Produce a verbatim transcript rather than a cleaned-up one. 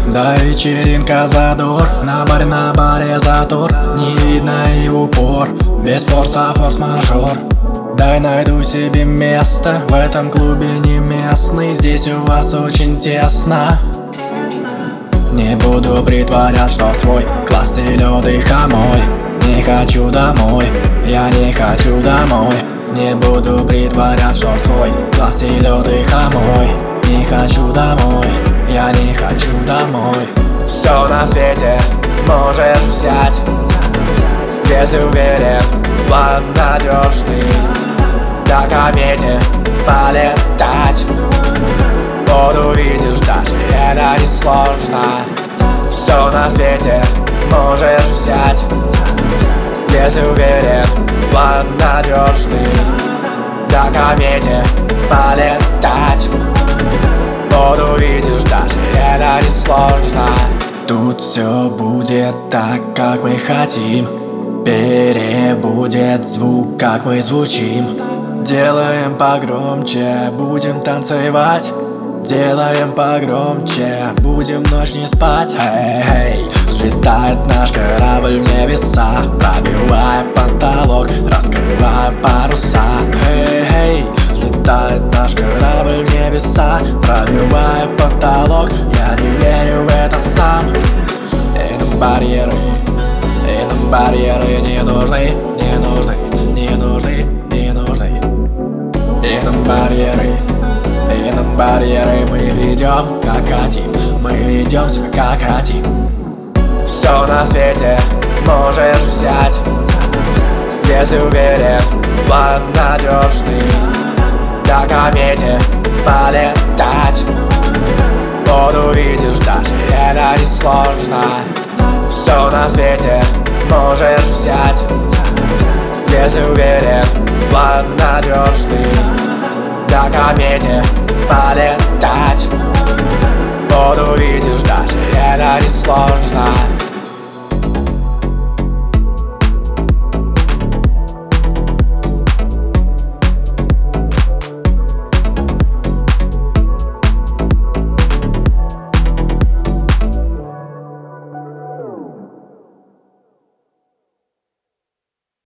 Да вечеринка задор, на баре на баре затор. Не видно и в упор, без форса форс-мажор. Дай найду себе место, в этом клубе не местный. Здесь у вас очень тесно. Не буду притворять, что свой класс телёдый хомой. Не хочу домой, я не хочу домой. Не буду притворять, что свой класс телёдый хомой. Не хочу домой, я не хочу домой. Все на свете можешь взять, если уверен, план надежный. До комете полетать, вот увидишь, даже это не сложно. Все на свете можешь взять, если уверен, план надежный. До комете полетать, вот увидишь, даже это не сложно. Тут все будет так, как мы хотим. Перебудет звук, как мы звучим. Делаем погромче, будем танцевать. Делаем погромче, будем ночь не спать. Эй-эй, взлетает наш корабль в небеса, пробивая потолок, раскрывая паруса. Эй-эй, взлетает наш корабль в небеса, пробивая потолок. Я не верю в это сам. И нам барьеры, и нам барьеры не нужны, не нужны, не нужны, не нужны. И нам барьеры, и нам барьеры мы ведем как хотим, мы ведем себя как хотим. Все на свете можешь взять, если уверен, план надежный. До комете полетать, вот увидишь, даже это не сложно. Все на свете можешь взять, если уверен, план надежный. До комете полетать,